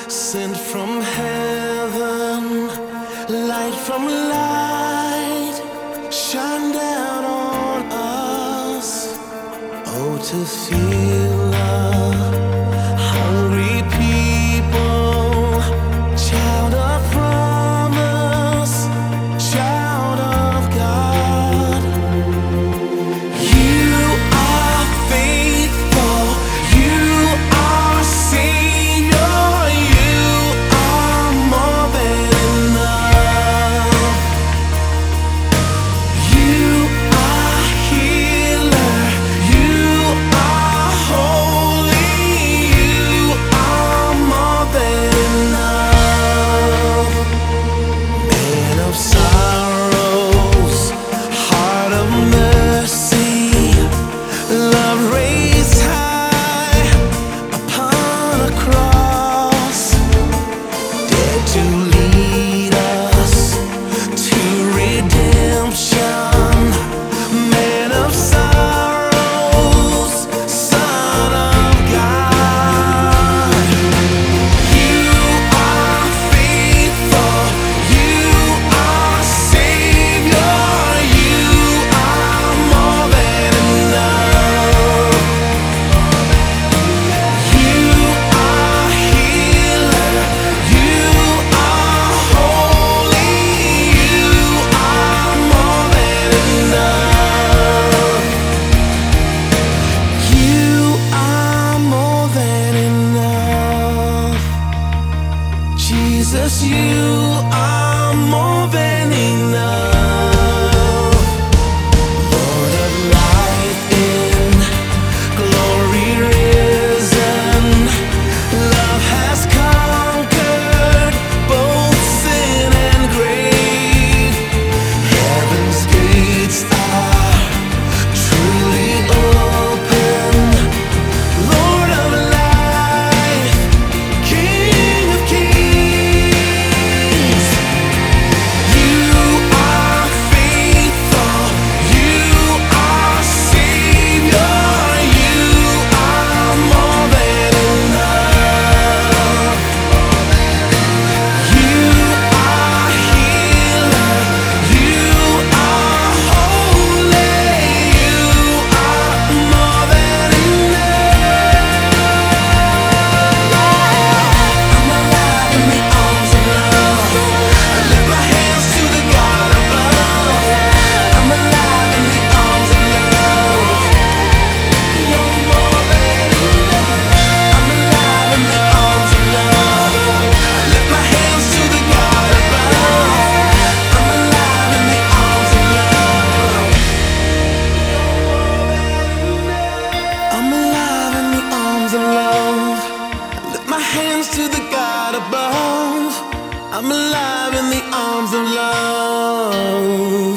Sent from heaven, light from light, shine down on us. Oh, to feel a hungry people, child of promise, child of God. You are faithful, you are Savior, you are more than enough. You are healer, you are holy, you are more than enough. Man of sorrows, heart of mercy, love raised high upon a cross, dead to lead us to redemption. Man of sorrows, Son of God. You are faithful, you are Savior, you are more than enough. You are healer, you are holy, you are more than enough. You are more than enough. Jesus, you are more than enough. Lord of life in glory risen, love has conquered both sin and grave. Heaven's gates are truly open. Lord of life, King of kings. You are faithful, you are Savior, you are more than enough. You are healer, you are holy, you are more than enough. I'm alive in the arms of love. I lift my hands to the God above. I'm alive in the arms of love. You're more than enough. I'm alive in the arms of love. I lift my hands to the God above. I'm alive in the arms of love. I'm alive in the arms of love. I lift my hands to the God above. I'm alive in the arms of love.